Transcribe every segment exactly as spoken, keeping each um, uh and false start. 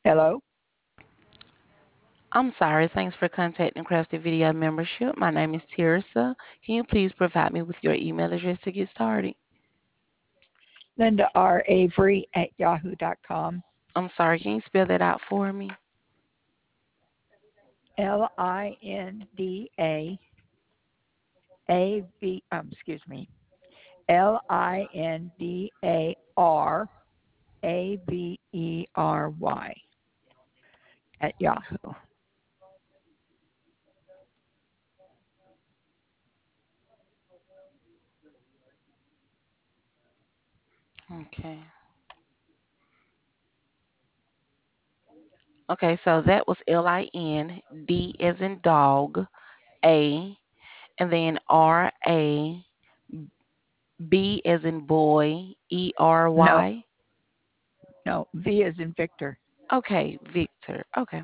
Hello? I'm sorry. Thanks for contacting Crafty Video Membership. My name is Tirsa. Can you please provide me with your email address to get started? Linda R. Avery at yahoo dot com. I'm sorry. Can you spell that out for me? L I N D A A V, um, excuse me, L I N D A R A V E R Y at Yahoo. Okay. Okay, so that was L I N D as in dog, A, and then R A B as in boy, E R No, Y. no, V is in Victor. Okay, Victor. Okay.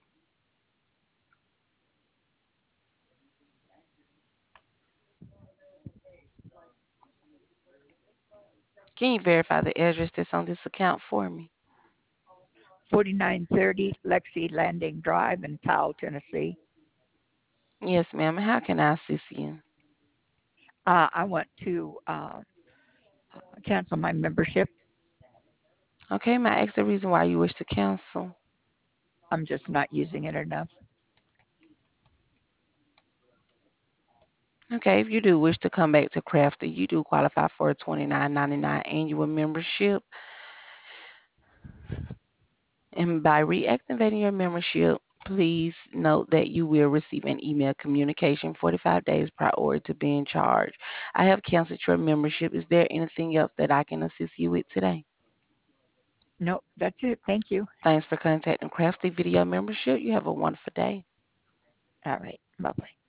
Can you verify the address that's on this account for me? forty-nine thirty Lexi Landing Drive in Powell, Tennessee. Yes, ma'am. How can I assist you? Uh, I want to uh, cancel my membership. Okay, may I ask the reason why you wish to cancel? I'm just not using it enough. Okay, if you do wish to come back to Crafter, you do qualify for a twenty-nine ninety-nine annual membership. And by reactivating your membership, please note that you will receive an email communication forty-five days prior to being charged. I have canceled your membership. Is there anything else that I can assist you with today? No, that's it. Thank you. Thanks for contacting Crafty Video Membership. You have a wonderful day. All right. Bye bye.